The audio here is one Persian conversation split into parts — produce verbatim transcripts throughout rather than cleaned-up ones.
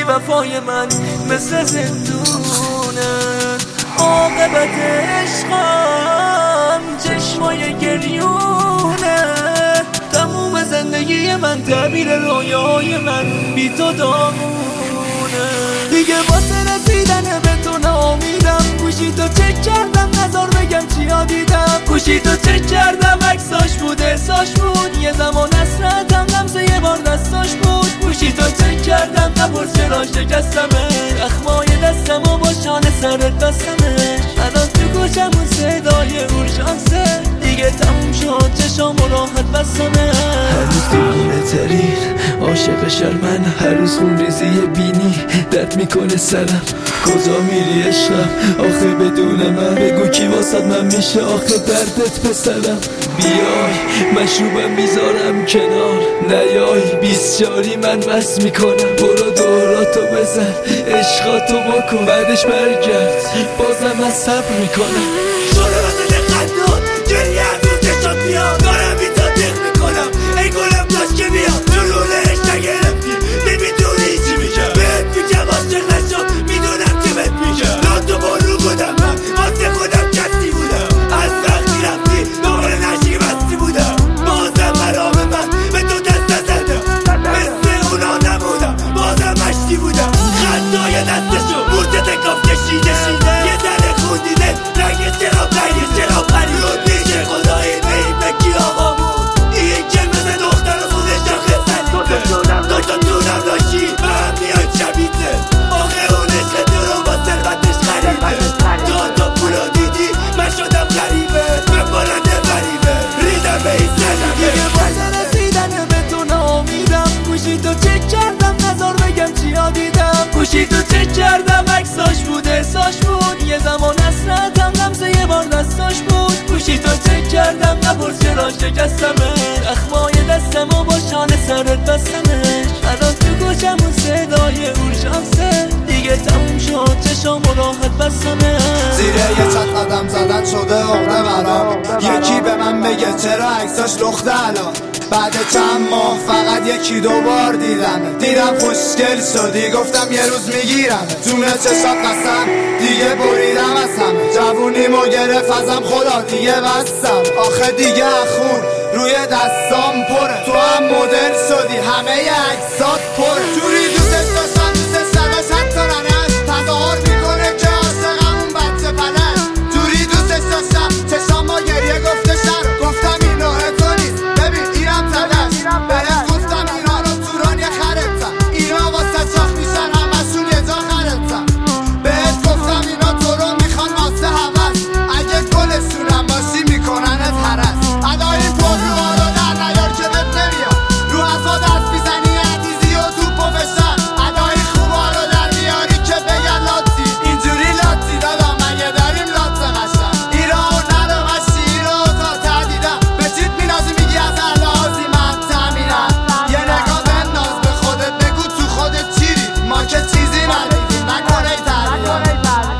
بی وفای من مثل زندونه. عاقبت عشقم چشمای گریونه، تموم زندگی من تعبیر رویاهای من بی تو داغونه. دیگه واسه رسیدن به تو ناامیدم، گوشی تو چک کردم نظر بگم چیا دیدم. گوشی تو چک کردم عکساش بود احساش بود، یه زمان حسرتم لمسه یه بار دستاش بود. گوشی تو چک کردم نپرس چرا شکستمه، اخمای دستمو با شانه سرت بستمه. الان تو گوشم اون صدای اورژانسه، دیگه تموم شد چشامو راحت بستمه. هر روز دیوونه ترین عاشق شرمن، هر روز خون ریزی بینی درد میکنه سرم. کجا میری عشقم آخه بدون من، بگو کی واسد من میشه آخه دردت پسرم. بیای مشروبم میذارم کنار، نیای بیست جاری من مست میکنم. برو دوراتو بزن عشقاتو بکن، بعدش برگرد بازم از صبر میکنم. شده واسه خندون گریه از روز چشات میاد، دارم بی تا دق میکنم ای گلم داشت که بیاد. جلولش نگرفتی نمیدونی چی میگم، بهت میگم عاشق نشد میدونم که بهت میگم. لاتو برو بودم من واسه خودم کسی بودم، از وقتی رفتی دوباره نشی بستی بودم. بازم مرام من به تو دست نزدم، مثل اونا نبودم بازم مشتی بودم. خندای دستشو مورد تکاف کشیده، یه ذره خون دیده رنگ چرا پری چرا پری رو دیگه خدایی بیم بکی آقا بود. این که مثل دختر خودش آخه سلیده، دو تا دونم داشتی و هم میاد شبیده. آخه اون عشق تو رو با ثروتش خریده، دو تا پولو دیدی من شدم غریبه، من بلنده غریبه ریدم به این زنمه. دیگه واسه رسیدن به تو ناامیدم، گوشی تو چک کردم نظر بگم چیا دیدم. گوشی تو چک کردم عکساش بود احساش بود، یه زمان حسرتم لمسه یه بار دستاش بود. گوشی تو چک کردم نپرس چرا شکستمه، اخمای دستمو با شانه سرت بستمه. الان تو گوشم اون صدای اورژانسه، دیگه تموم شد چشامو راحت بستمه. زیر یه چت قدم زدن شده عقده برام، یکی به من بگه چرا عکساش لخته الان. بعد چند ماه فقط یکی دو بار دیدم، دیدم خوشگل شدی گفتم یه روز میگیرم. جون چشات قسم دیگه بریدم از همه، جوونیمو گرفت ازم خدا دیگه بستم. آخه دیگه خون روی دستام پره، تو هم مدل شدی همه ی عکسات پره. جوری دوستش داشتم دوستش نداشت حتی ننش، تظاهر میکنه که عاشقم اون بچه پلش. جوری دوستش داشتم چشام با گریه گفته شر، گفتم این راه تو نیست ببین اینم تلش. بهت گفتم اینا رو توران یه خرتن، اینا واسه چاخ میشن همشون یه جا خرتن. بهت گفتم اینا تو رو میخوان واسه هوس، اگه گلشونم باشی میکننت هرس. ادای پرروها رو در نیار که بهت نمیاد، رو ازا دست میزنی عزیزی و توپ و فشن. ادای خوبا رو در میاری که بگن لاتی، اینجوری لاتی دادم مگه داریم لات قشن. ایرا و نرو مشی ایرا و تا تردیدم، به چیت مینازی میگی از لحاظی من تامینم. یه نگاه بنداز به خودت بگو تو خودت چیری، ما که چیزی ندیدیم نکنه تردیدم.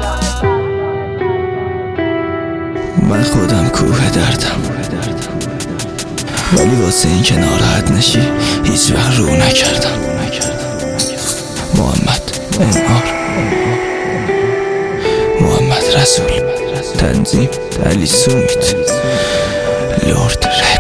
من خودم کوه دردم، ولی واسه این که ناراحت نشی هیچ وقت رو نکردم. محمد انهار، محمد رسول، تنظیم علی سومیت، لورد